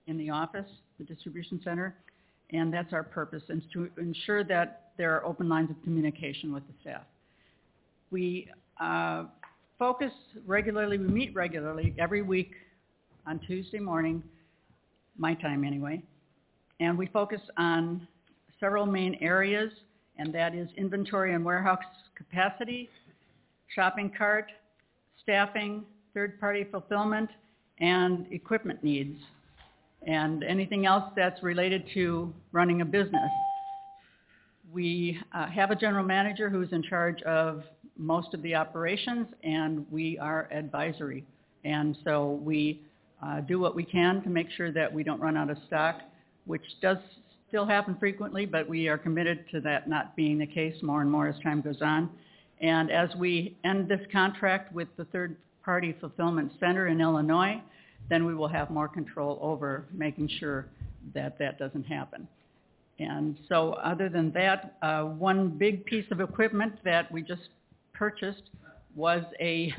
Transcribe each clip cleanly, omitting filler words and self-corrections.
in the office, the distribution center, and that's our purpose, and to ensure that there are open lines of communication with the staff. We focus regularly, we meet regularly every week on Tuesday morning, my time anyway, and we focus on several main areas, and that is inventory and warehouse capacity, shopping cart, staffing, third-party fulfillment, and equipment needs, and anything else that's related to running a business. We have a general manager who's in charge of most of the operations, and we are advisory. And so we do what we can to make sure that we don't run out of stock, which does still happen frequently, but we are committed to that not being the case more and more as time goes on. And as we end this contract with the third-party fulfillment center in Illinois, then we will have more control over making sure that that doesn't happen. And so other than that, one big piece of equipment that we just purchased was it's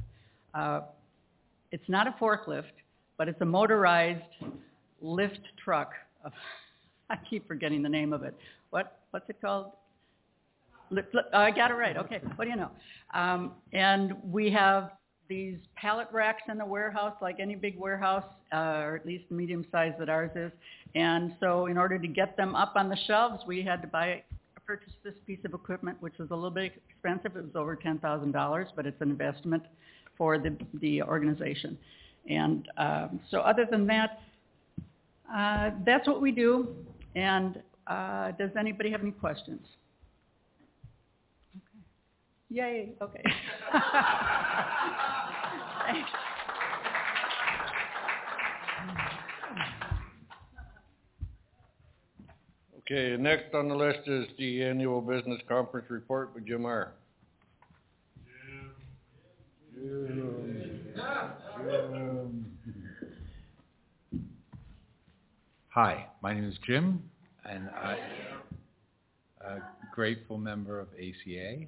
not a forklift, but it's a motorized lift truck. I keep forgetting the name of it. What's it called? I got it right. Okay. What do you know? And we have these pallet racks in the warehouse, like any big warehouse, or at least medium size that ours is. And so in order to get them up on the shelves, we had to purchase this piece of equipment, which was a little bit expensive. It was over $10,000, but it's an investment for the organization. And so other than that, that's what we do. And does anybody have any questions? Okay. Yay, okay. Thanks. Okay, next on the list is the annual business conference report with Jim R. Hi, my name is Jim, and I'm a grateful member of ACA.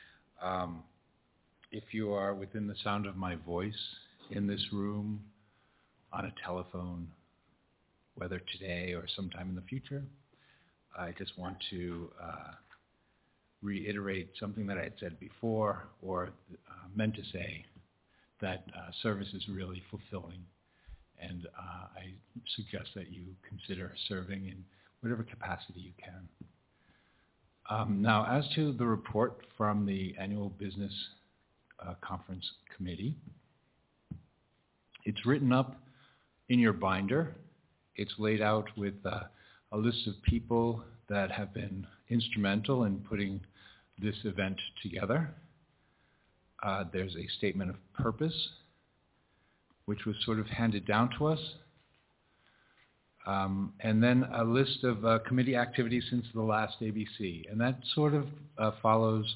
If you are within the sound of my voice in this room, on a telephone, whether today or sometime in the future, I just want to reiterate something that I had said before or meant to say, that service is really fulfilling. And I suggest that you consider serving in whatever capacity you can. Now, as to the report from the Annual Business Conference Committee, it's written up in your binder. It's laid out with a list of people that have been instrumental in putting this event together. There's a statement of purpose, which was sort of handed down to us. And then a list of committee activities since the last ABC. And that sort of follows,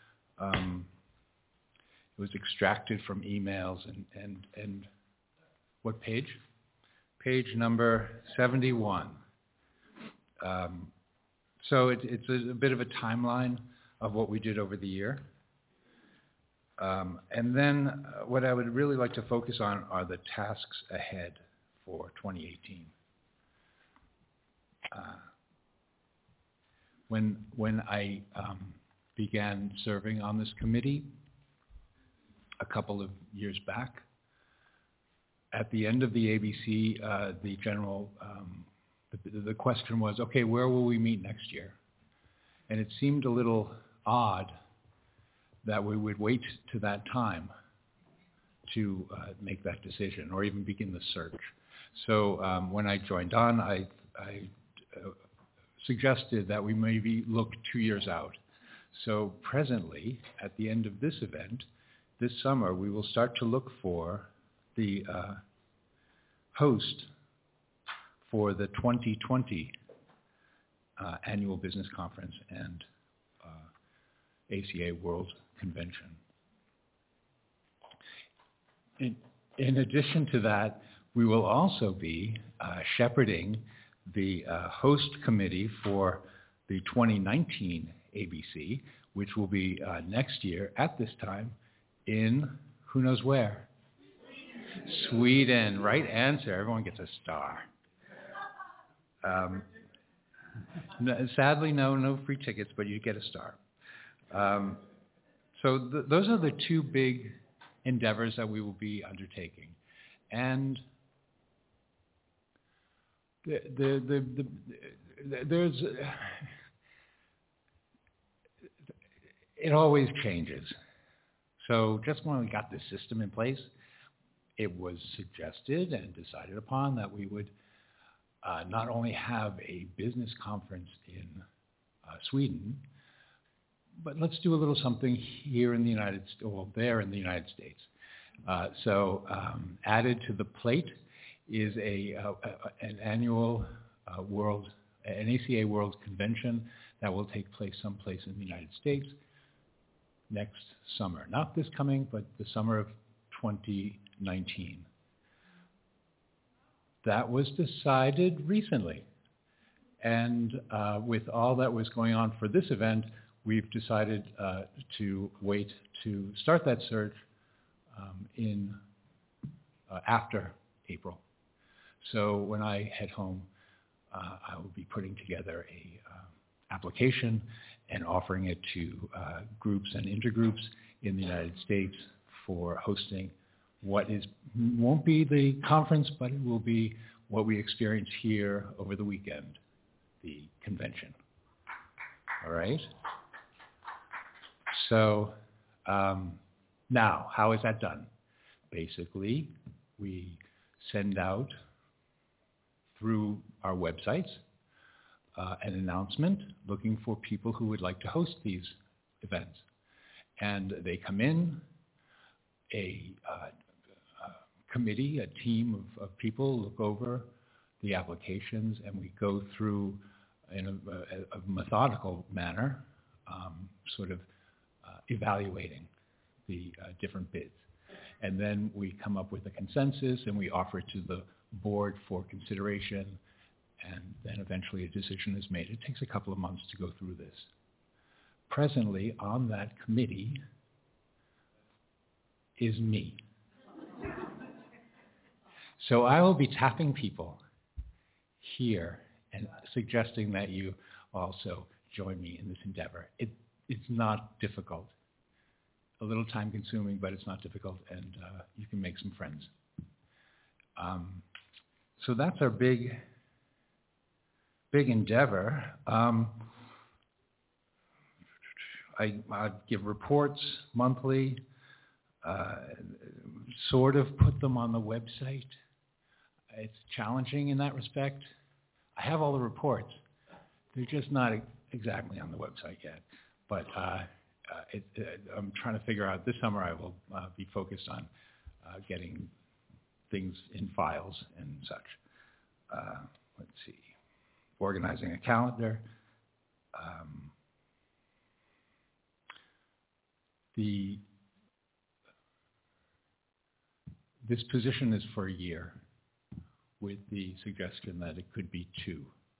it was extracted from emails and what page? Page number 71. So it's a bit of a timeline of what we did over the year. And then what I would really like to focus on are the tasks ahead for 2018. When I began serving on this committee a couple of years back, at the end of the ABC, the general, the question was, okay, where will we meet next year? And it seemed a little odd that we would wait to that time to make that decision or even begin the search. So when I joined on, I suggested that we maybe look 2 years out. So presently, at the end of this event, this summer, we will start to look for the host for the 2020 Annual Business Conference and ACA World Convention. In addition to that, we will also be shepherding the host committee for the 2019 ABC, which will be next year at this time in who knows where? Sweden. Right answer. Everyone gets a star. Sadly, no free tickets, but you get a star. So those are the two big endeavors that we will be undertaking. And there's it always changes. So just when we got this system in place, it was suggested and decided upon that we would not only have a business conference in Sweden, but let's do a little something here in the United States, well, there in the United States. So added to the plate is an annual an ACA World Convention that will take place someplace in the United States next summer. Not this coming, but the summer of 2019. That was decided recently. And with all that was going on for this event, we've decided to wait to start that search in after April. So when I head home, I will be putting together a application and offering it to groups and intergroups in the United States for hosting what won't be the conference, but it will be what we experience here over the weekend, the convention. All right? So now, how is that done? Basically, we send out through our websites an announcement looking for people who would like to host these events. And they come in, a committee, a team of people look over the applications, and we go through in a methodical manner, sort of evaluating the different bids. And then we come up with a consensus, and we offer it to the board for consideration, and then eventually a decision is made. It takes a couple of months to go through this. Presently, on that committee is me. So I will be tapping people here and suggesting that you also join me in this endeavor. It's not difficult. A little time consuming, but it's not difficult, and you can make some friends. So that's our big endeavor. I give reports monthly, sort of put them on the website. It's challenging in that respect. I have all the reports. They're just not exactly on the website yet. But I'm trying to figure out, this summer I will be focused on getting things in files and such. Let's see, organizing a calendar. This position is for a year, with the suggestion that it could be 2.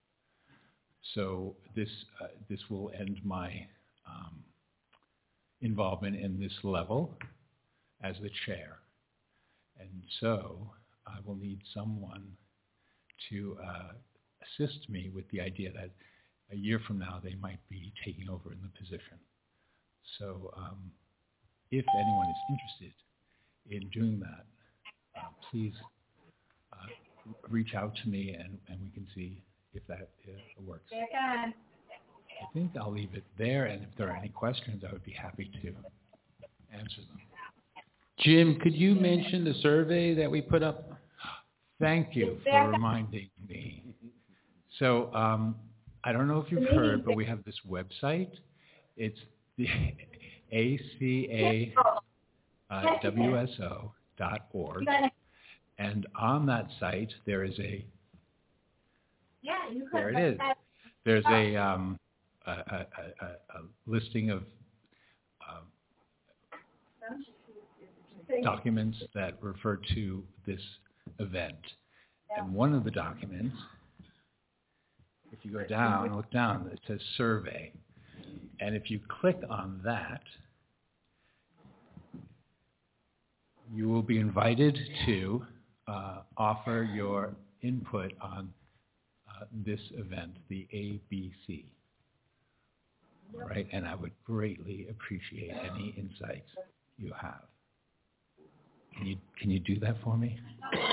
So this will end my involvement in this level as the chair. And so I will need someone to assist me with the idea that a year from now they might be taking over in the position. So if anyone is interested in doing that, please reach out to me, and we can see if that works. I think I'll leave it there, and if there are any questions, I would be happy to answer them. Jim, could you mention the survey that we put up? Thank you for reminding me. So I don't know if you've heard, but we have this website. It's the acawso.org. And on that site, there is there it is. There's a listing of documents that refer to this event. And one of the documents, if you go down and look down, it says survey. And if you click on that, you will be invited to offer your input on this event, the ABC. Right, and I would greatly appreciate any insights you have. Can you do that for me?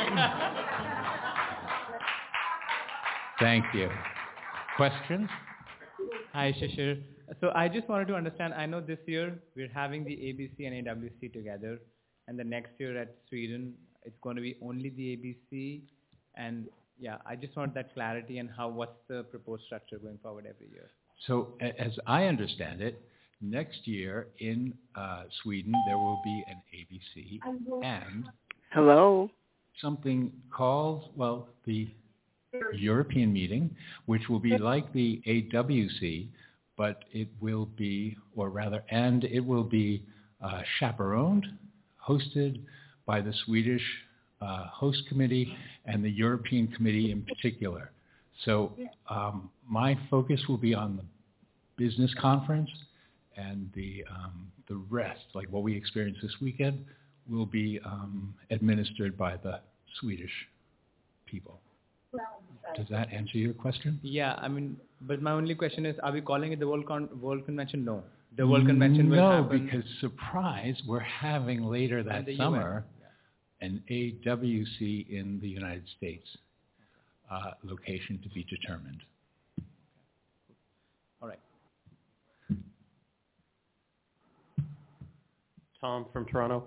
Thank you. Questions? Hi, Shishir. So I just wanted to understand, I know this year we're having the ABC and AWC together, and the next year at Sweden, it's going to be only the ABC. And yeah, I just want that clarity and what's the proposed structure going forward every year. So as I understand it, next year in Sweden, there will be an ABC and something called, the European meeting, which will be like the AWC, but it will be, chaperoned, hosted by the Swedish host committee and the European committee in particular. So my focus will be on the business conference, and the rest, like what we experienced this weekend, will be administered by the Swedish people. Does that answer your question? Yeah, I mean, but my only question is, are we calling it the World Convention? No. The World Convention will happen. No, because surprise, we're having later that summer an AWC in the United States, location to be determined. All right. Tom from Toronto.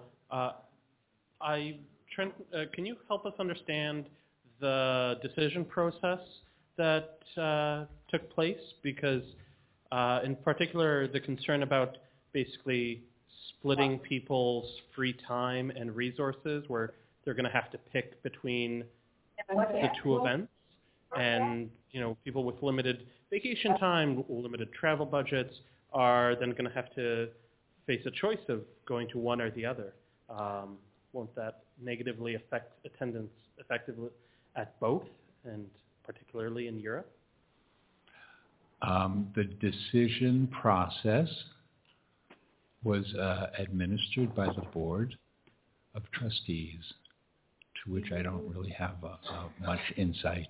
Trent, can you help us understand the decision process that took place? Because in particular, the concern about basically splitting people's free time and resources, where they're going to have to pick between the two events, and people with limited vacation time, limited travel budgets, are then going to have to face a choice of going to one or the other. Won't that negatively affect attendance effectively at both, and particularly in Europe? The decision process was administered by the Board of Trustees, to which I don't really have much insight.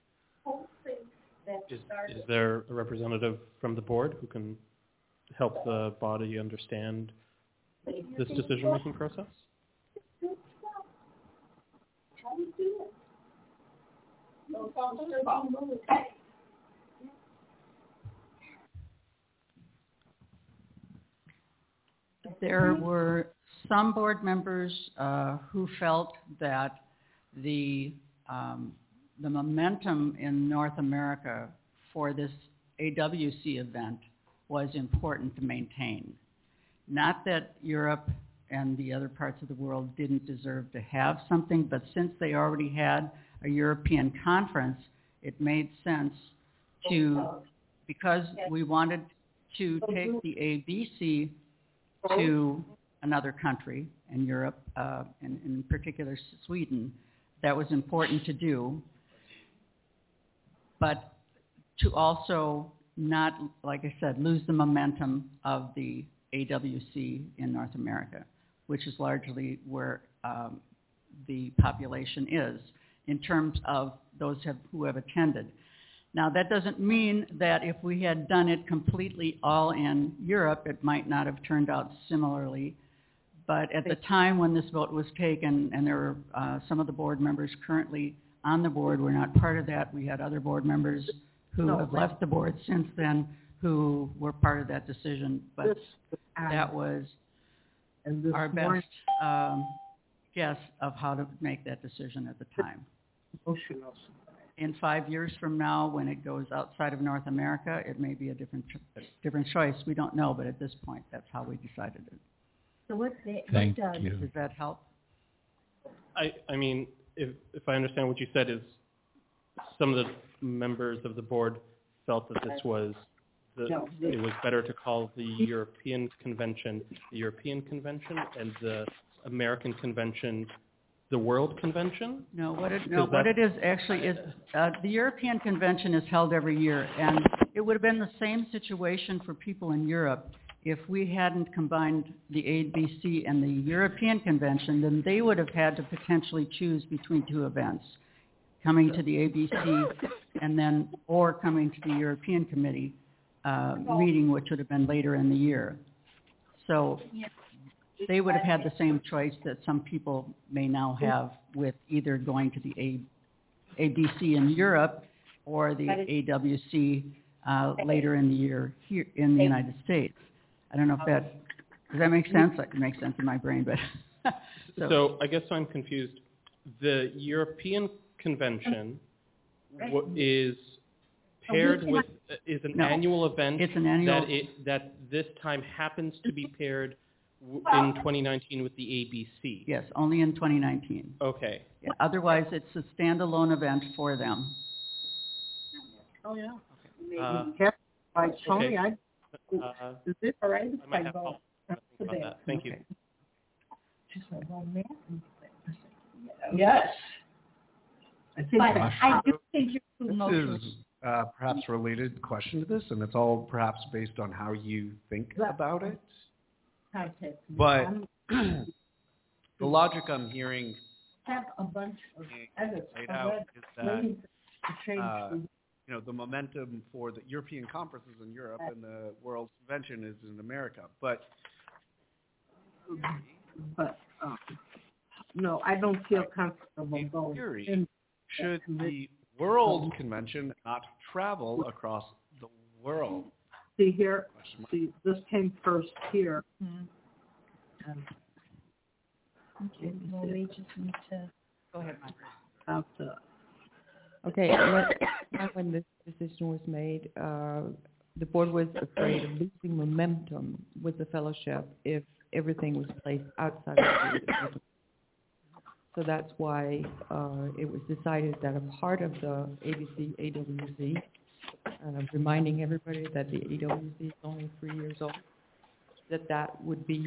Is there a representative from the board who can help the body understand this decision-making process? There were some board members who felt that the momentum in North America for this AWC event was important to maintain. Not that Europe and the other parts of the world didn't deserve to have something, but since they already had a European conference, it made sense because we wanted to take the ABC to another country in Europe, and in particular Sweden. That was important to do, but to also not, like I said, lose the momentum of the AWC in North America, which is largely where the population is in terms of those who have attended. Now, that doesn't mean that if we had done it completely all in Europe, it might not have turned out similarly. But at the time when this vote was taken, and there were some of the board members currently on the board were not part of that. We had other board members who have left the board since then who were part of that decision. But that was our best guess of how to make that decision at the time. In 5 years from now, when it goes outside of North America, it may be a different choice. We don't know, but at this point, that's how we decided it. So Thank you. Does that help? I mean, if I understand what you said, is some of the members of the board felt that this was it was better to call the European Convention and the American Convention the World Convention? No, what it is actually is the European Convention is held every year, and it would have been the same situation for people in Europe if we hadn't combined the ABC and the European Convention. Then they would have had to potentially choose between two events, coming to the ABC and then, or coming to the European Committee meeting, which would have been later in the year. So they would have had the same choice that some people may now have with either going to the ABC in Europe or the AWC later in the year here in the United States. I don't know if that, does that make sense? That can make sense in my brain, but. So I guess I'm confused. The European Convention is paired with, is an No, annual event it's an annual- that this time happens to be paired in 2019 with the ABC. Yes, only in 2019. Okay. Yeah, otherwise, it's a standalone event for them. Oh, yeah. Uh, By Tony, okay. is it all right? I might have to think about that. Thank you. Okay. Yes. I think But that- I do think your food This motion is perhaps a related question to this, and it's all perhaps based on how you think about it. But the logic I'm hearing have a bunch of edits. laid out is that the momentum for the European conferences in Europe and the World Convention is in America. But no, I don't feel comfortable in going. theory, should the World Convention not travel across the world? See here, this came first here. Okay, well, we just need to. Go ahead, Mike. About the Okay, when this decision was made, the board was afraid of losing momentum with the fellowship if everything was placed outside of the board. So that's why it was decided that a part of the ABC, AWC, reminding everybody that the AWC is only 3 years old, that would be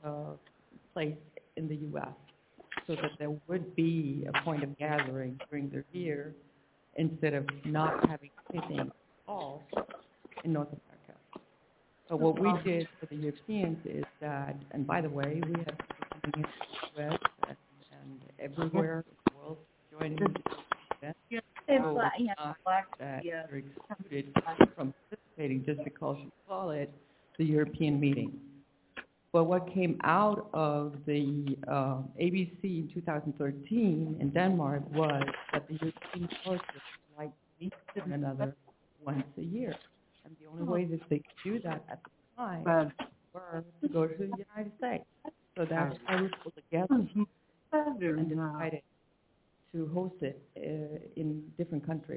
placed in the U.S. so that there would be a point of gathering during the year instead of not having anything all in North America. So what we did for the Europeans is that, and by the way, we have people coming in the U.S. and everywhere in the world joining the event. It's So black, it's yeah, not black, that yeah. you're excluded from participating just because you call it the European meeting. But what came out of the ABC in 2013 in Denmark was that the European fellowship would like to meet one another once a year. And the only way that they could do that at the time were to go to the United States. So that's why we put together and decided to host it in different countries.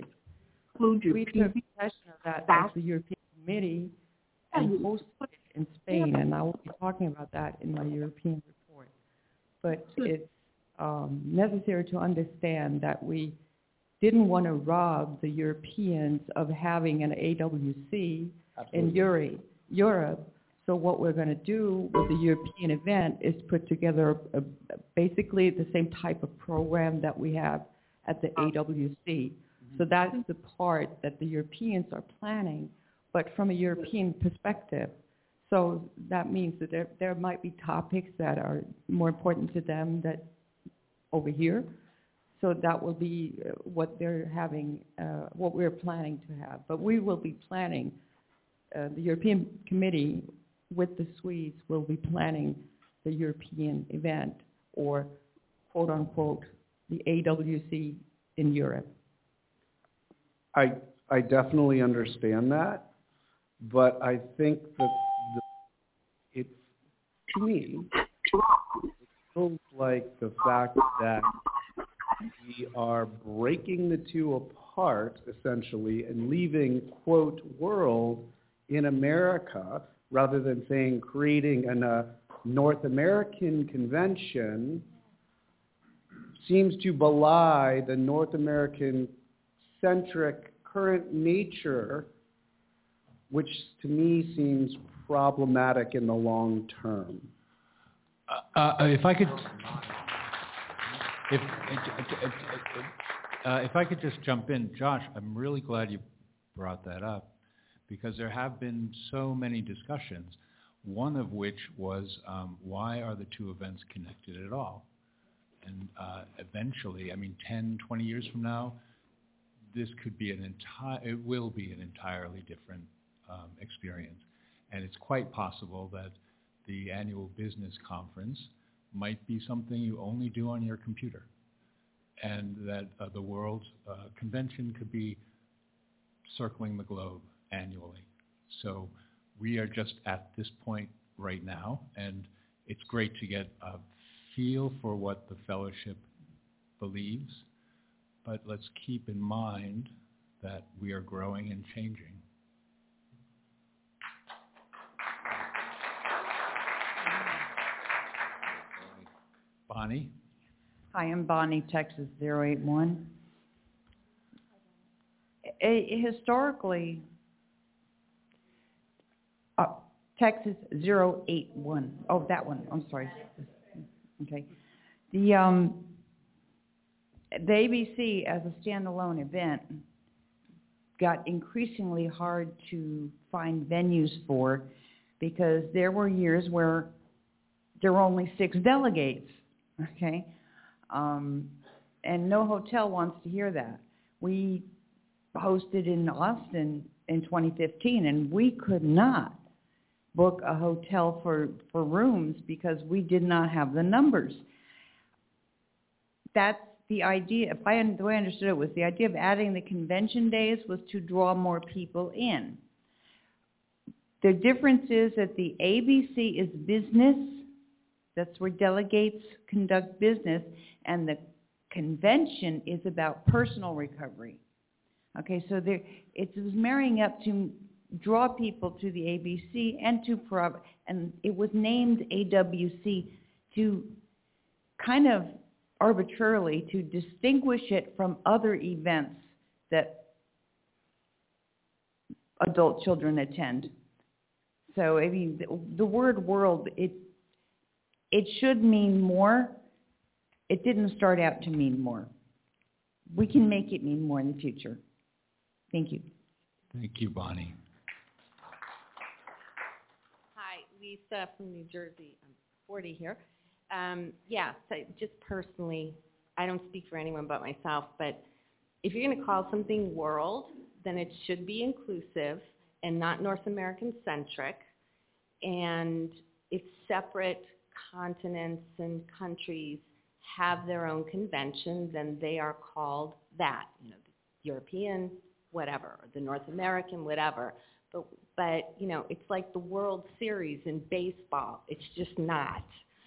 We took possession of that as the European Committee and hosted it in Spain, and I will be talking about that in my European report. But it's necessary to understand that we didn't want to rob the Europeans of having an AWC in Europe. So what we're going to do with the European event is put together basically the same type of program that we have at the AWC. So that's the part that the Europeans are planning, but from a European perspective. So that means that there might be topics that are more important to them that over here. So that will be what they're having, what we're planning to have. But we will be planning, the European Committee with the Swedes will be planning the European event, or quote unquote, the AWC in Europe. I definitely understand that, but I think that it, to me, it feels like the fact that we are breaking the two apart, essentially, and leaving, quote, world in America, rather than saying creating a North American convention, seems to belie the North American-centric current nature, which to me seems problematic in the long term. If I could just jump in, Josh, I'm really glad you brought that up, because there have been so many discussions, one of which was why are the two events connected at all? And eventually, 10, 20 years from now, this could be it will be an entirely different experience. And it's quite possible that the annual business conference might be something you only do on your computer, and that the World Convention could be circling the globe annually. So we are just at this point right now, and it's great to get a feel for what the fellowship believes, but let's keep in mind that we are growing and changing. Bonnie? Hi, I'm Bonnie, Texas 081. Historically, Texas 081. Oh, that one. I'm sorry. Okay. The ABC as a standalone event got increasingly hard to find venues for, because there were years where there were only 6 delegates. Okay. And no hotel wants to hear that. We hosted in Austin in 2015, and we could not book a hotel for rooms because we did not have the numbers. That's the idea. The way I understood it was the idea of adding the convention days was to draw more people in. The difference is that the ABC is business. That's where delegates conduct business, and the convention is about personal recovery. Okay, so it was marrying up to draw people to the ABC and and it was named AWC to kind of arbitrarily to distinguish it from other events that adult children attend. So I mean, the word world, it should mean more. It didn't start out to mean more. We can make it mean more in the future. Thank you. Thank you, Bonnie. Hi, Lisa from New Jersey. I'm 40 here. So just personally, I don't speak for anyone but myself, but if you're going to call something world, then it should be inclusive and not North American centric. And if separate continents and countries have their own convention, then they are called that. You know, the European, whatever, or the North American, whatever. But you know, it's like the World Series in baseball. It's just not.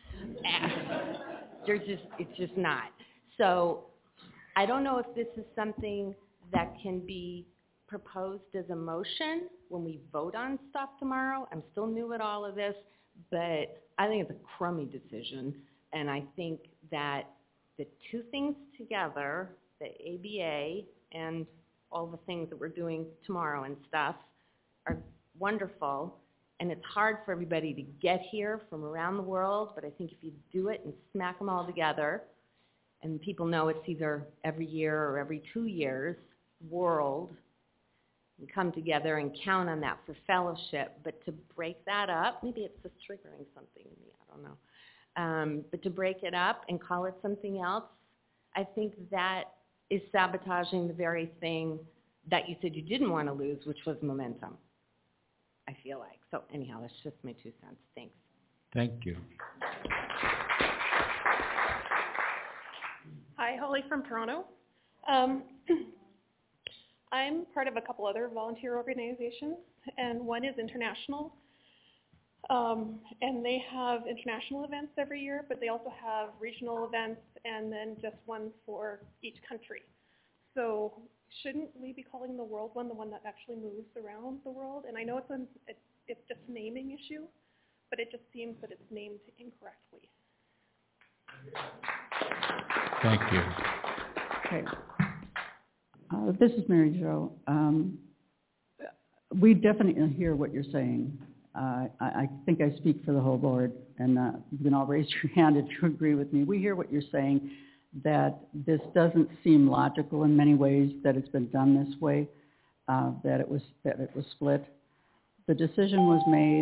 It's just not. So I don't know if this is something that can be proposed as a motion when we vote on stuff tomorrow. I'm still new at all of this, but I think it's a crummy decision. And I think that the two things together, the ABA and all the things that we're doing tomorrow and stuff, are wonderful. And it's hard for everybody to get here from around the world, but I think if you do it and smack them all together, and people know it's either every year or every 2 years, world, and come together and count on that for fellowship. But to break that up, maybe it's just triggering something in me, I don't know. But to break it up and call it something else, I think that is sabotaging the very thing that you said you didn't want to lose, which was momentum, I feel like. So anyhow, that's just my 2 cents. Thanks. Thank you. Hi, Holly from Toronto. I'm part of a couple other volunteer organizations, and one is international. And they have international events every year, but they also have regional events and then just one for each country. So shouldn't we be calling the world one the one that actually moves around the world? And I know it's just a naming issue, but it just seems that it's named incorrectly. Thank you. Okay. This is Mary Jo. We definitely hear what you're saying. I think I speak for the whole board, and you can all raise your hand if you agree with me. We hear what you're saying, that this doesn't seem logical in many ways, that it's been done this way, that it was split. The decision was made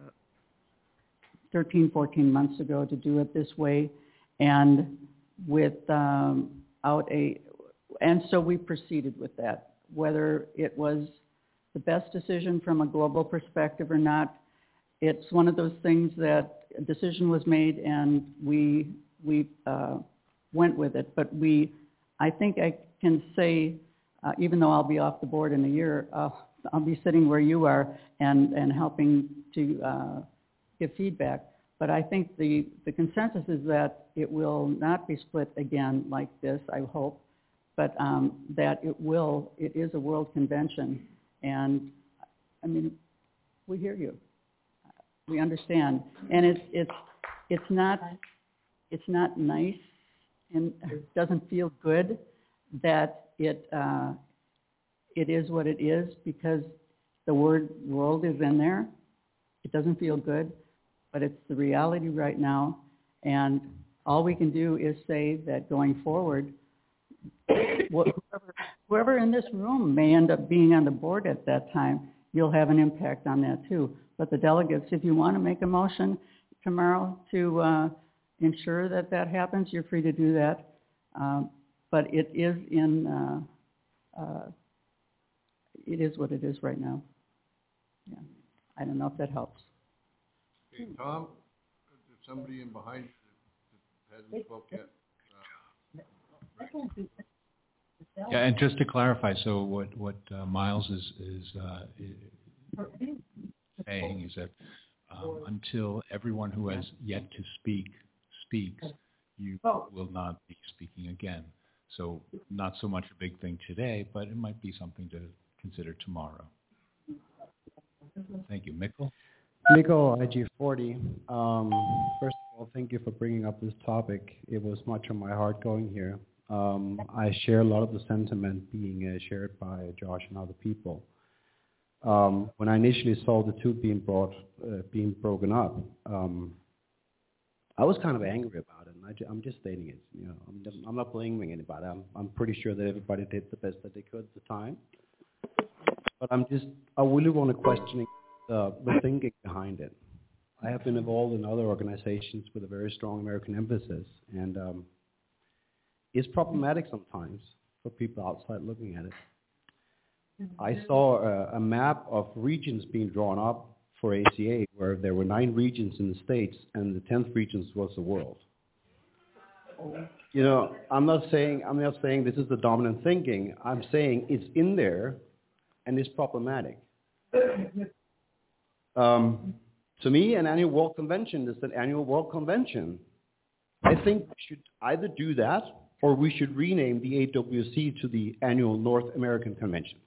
13, 14 months ago to do it this way, and without And so we proceeded with that. Whether it was the best decision from a global perspective or not, it's one of those things that a decision was made and we went with it. But I think I can say, even though I'll be off the board in a year, I'll be sitting where you are and helping to give feedback. But I think the consensus is that it will not be split again like this, I hope, but that it is a world convention. And I mean, we hear you. We understand. And it's not nice and it doesn't feel good that it is what it is, because the word world is in there. It doesn't feel good, but it's the reality right now. And all we can do is say that going forward, whoever in this room may end up being on the board at that time, you'll have an impact on that too. But the delegates, if you want to make a motion tomorrow to ensure that that happens, you're free to do that. But it is it is what it is right now. Yeah, I don't know if that helps. Okay, Tom, if somebody in behind you that hasn't spoken yet. Yeah, and just to clarify, so what Miles is saying is that until everyone who has yet to speak speaks, you will not be speaking again. So not so much a big thing today, but it might be something to consider tomorrow. Thank you. Mikkel? Mikkel, IG40. First of all, thank you for bringing up this topic. It was much on my heart going here. I share a lot of the sentiment being shared by Josh and other people. When I initially saw the two being broken up, I was kind of angry about it, and I'm just stating it. You know, I'm not blaming anybody. I'm pretty sure that everybody did the best that they could at the time. But I really want to question the thinking behind it. I have been involved in other organizations with a very strong American emphasis, and it's problematic sometimes for people outside looking at it. I saw a map of regions being drawn up for ACA where there were 9 regions in the States and the 10th region was the world. You know, I'm not saying this is the dominant thinking. I'm saying it's in there and it's problematic. To me, an annual World Convention is an annual World Convention. I think we should either do that or we should rename the AWC to the Annual North American Convention.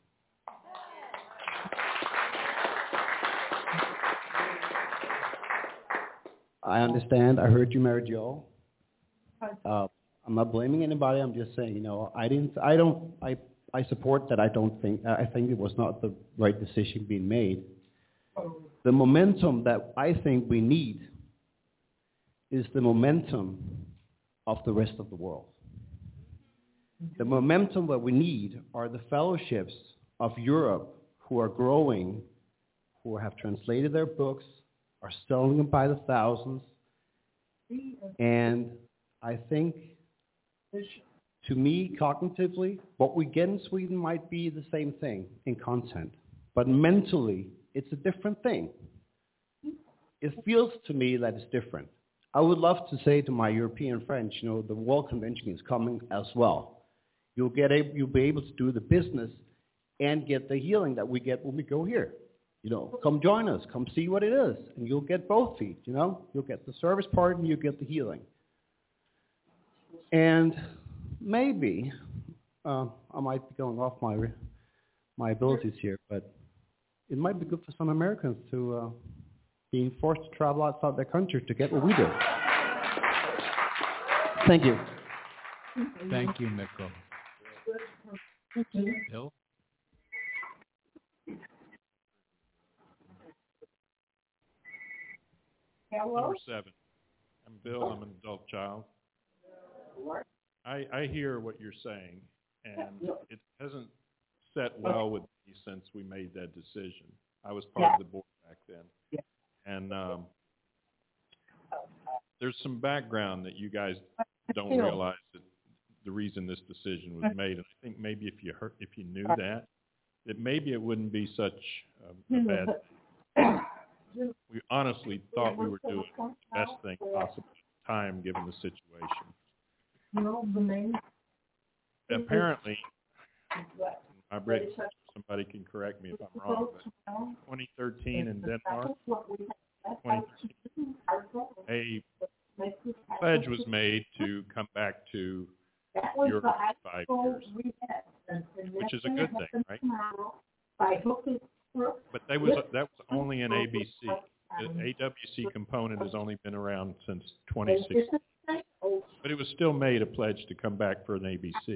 I understand. I heard you, Mary Jo. I'm not blaming anybody. I'm just saying, you know, I support that. I think it was not the right decision being made. The momentum that I think we need is the momentum of the rest of the world. The momentum that we need are the fellowships of Europe who are growing, who have translated their books, are selling them by the thousands. And I think, to me, cognitively, what we get in Sweden might be the same thing in content. But mentally, it's a different thing. It feels to me that it's different. I would love to say to my European friends, you know, the World Convention is coming as well. You'll be able to do the business and get the healing that we get when we go here. You know, come join us, come see what it is, and you'll get both feet, you know. You'll get the service part and you get the healing. And maybe, I might be going off my abilities here, but it might be good for some Americans to being forced to travel outside their country to get what we do. Thank you. Thank you, Mikkel. Bill? Hello? Number 7. I'm Bill. I'm an adult child. I hear what you're saying, and it hasn't set well with me since we made that decision. I was part of the board back then. And there's some background that you guys don't realize the reason this decision was made. And I think maybe if you knew that maybe it wouldn't be such a bad thing. We honestly thought we were doing the best thing possible at the time, given the situation. Apparently, I read, somebody can correct me if I'm wrong, but 2013 in Denmark, 2013, a pledge was made to come back to Europe in 5 years, which is a good thing, right? But that was only an ABC. The AWC component has only been around since 2016. But it was still made a pledge to come back for an ABC.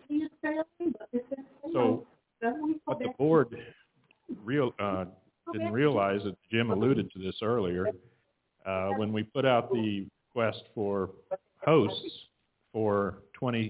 So what the board didn't realize, that Jim alluded to this earlier, when we put out the request for hosts for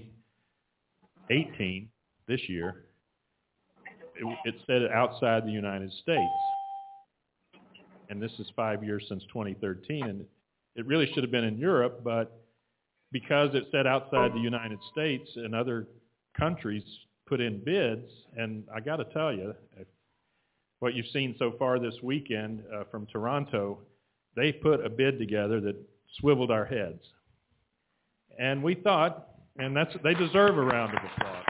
2018, this year, it said outside the United States. And this is 5 years since 2013, and it really should have been in Europe, but because it said outside the United States and other countries put in bids, and I got to tell you, what you've seen so far this weekend from Toronto, they put a bid together that swiveled our heads. And we thought, and they deserve a round of applause.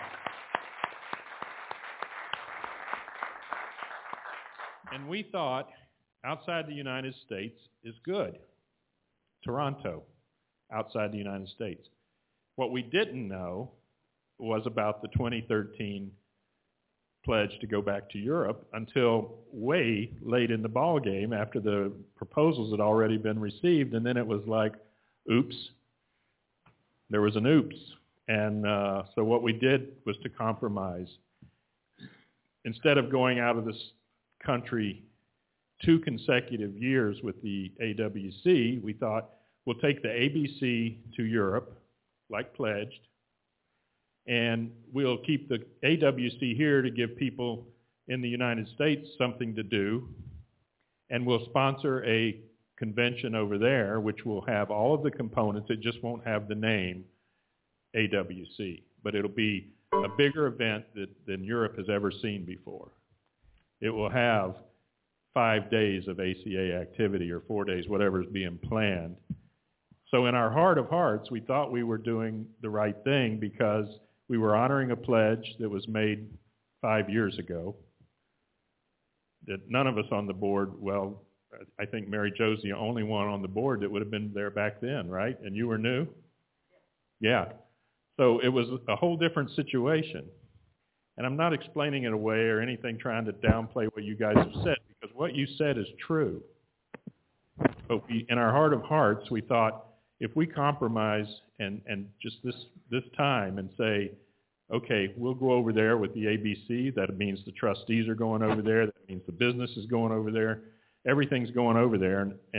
And we thought outside the United States is good. Toronto, outside the United States. What we didn't know was about the 2013 pledge to go back to Europe until way late in the ball game, after the proposals had already been received, and then it was like, oops. There was an oops. And so what we did was to compromise. Instead of going out of this country 2 consecutive years with the AWC, we thought we'll take the ABC to Europe, like pledged, and we'll keep the AWC here to give people in the United States something to do, and we'll sponsor a convention over there which will have all of the components. It just won't have the name AWC, but it'll be a bigger event than Europe has ever seen before. It will have 5 days of ACA activity, or 4 days, whatever is being planned. So in our heart of hearts, we thought we were doing the right thing because we were honoring a pledge that was made 5 years ago, that none of us on the board, well, I think Mary Jo's the only one on the board that would have been there back then, right? And you were new? Yeah. So it was a whole different situation. And I'm not explaining it away or anything trying to downplay what you guys have said, because what you said is true. But in our heart of hearts, we thought if we compromise and just this time and say, okay, we'll go over there with the ABC, that means the trustees are going over there, that means the business is going over there, everything's going over there,